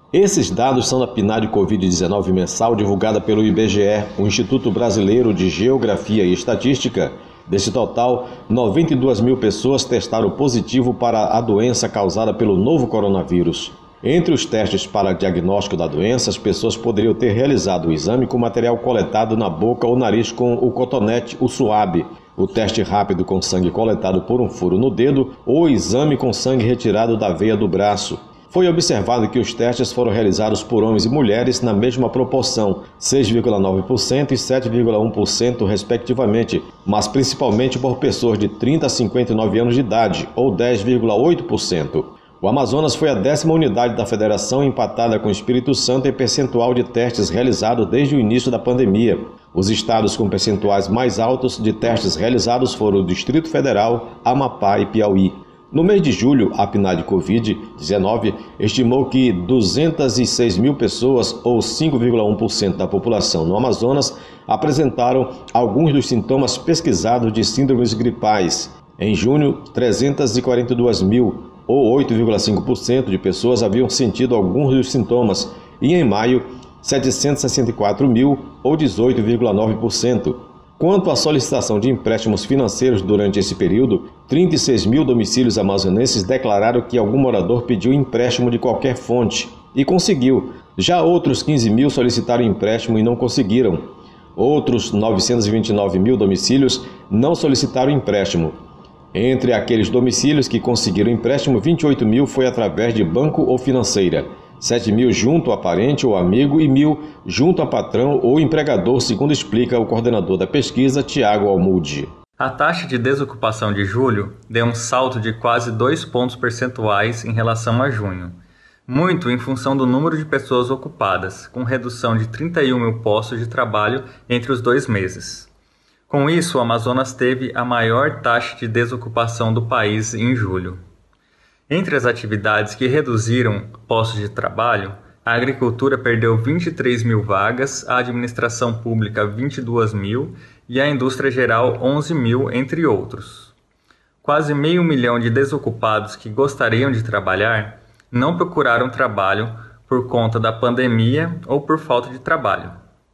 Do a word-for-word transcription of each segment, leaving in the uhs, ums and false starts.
Esses dados são da P N A D covid dezenove mensal divulgada pelo I B G E, o Instituto Brasileiro de Geografia e Estatística. Desse total, noventa e duas mil pessoas testaram positivo para a doença causada pelo novo coronavírus. Entre os testes para diagnóstico da doença, as pessoas poderiam ter realizado o exame com material coletado na boca ou nariz com o cotonete, o suave, o teste rápido com sangue coletado por um furo no dedo ou o exame com sangue retirado da veia do braço. Foi observado que os testes foram realizados por homens e mulheres na mesma proporção, seis vírgula nove por cento e sete vírgula um por cento respectivamente, mas principalmente por pessoas de trinta a cinquenta e nove anos de idade, ou dez vírgula oito por cento. O Amazonas foi a décima unidade da federação, empatada com o Espírito Santo em percentual de testes realizados desde o início da pandemia. Os estados com percentuais mais altos de testes realizados foram o Distrito Federal, Amapá e Piauí. No mês de julho, a P N A D covid dezenove estimou que duzentas e seis mil pessoas, ou cinco vírgula um por cento da população no Amazonas, apresentaram alguns dos sintomas pesquisados de síndromes gripais. Em junho, trezentas e quarenta e duas mil, ou oito vírgula cinco por cento de pessoas haviam sentido alguns dos sintomas, e em maio, setecentos e sessenta e quatro mil, ou dezoito vírgula nove por cento. Quanto à solicitação de empréstimos financeiros durante esse período, trinta e seis mil domicílios amazonenses declararam que algum morador pediu empréstimo de qualquer fonte e conseguiu. Já outros quinze mil solicitaram empréstimo e não conseguiram. Outros novecentos e vinte e nove mil domicílios não solicitaram empréstimo. Entre aqueles domicílios que conseguiram empréstimo, vinte e oito mil foi através de banco ou financeira, sete mil junto a parente ou amigo e mil junto a patrão ou empregador, segundo explica o coordenador da pesquisa, Tiago Almude. A taxa de desocupação de julho deu um salto de quase dois pontos percentuais em relação a junho, muito em função do número de pessoas ocupadas, com redução de trinta e um mil postos de trabalho entre os dois meses. Com isso, o Amazonas teve a maior taxa de desocupação do país em julho. Entre as atividades que reduziram postos de trabalho, a agricultura perdeu vinte e três mil vagas, a administração pública vinte e duas mil e a indústria geral onze mil, entre outros. Quase meio milhão de desocupados que gostariam de trabalhar não procuraram trabalho por conta da pandemia ou por falta de trabalho.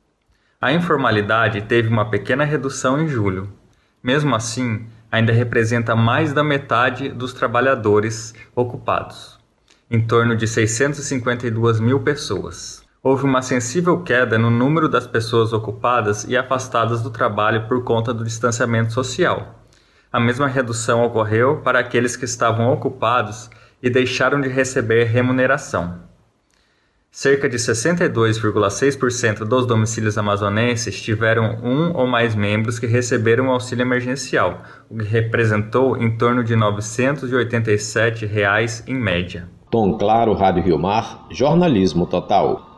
A informalidade teve uma pequena redução em julho. Mesmo assim, ainda representa mais da metade dos trabalhadores ocupados, em torno de seiscentas e cinquenta e duas mil pessoas. Houve uma sensível queda no número das pessoas ocupadas e afastadas do trabalho por conta do distanciamento social. A mesma redução ocorreu para aqueles que estavam ocupados e deixaram de receber remuneração. Cerca de sessenta e dois vírgula seis por cento dos domicílios amazonenses tiveram um ou mais membros que receberam auxílio emergencial, o que representou em torno de novecentos e oitenta e sete reais em média. Tom Claro, Rádio Rio Mar, jornalismo total.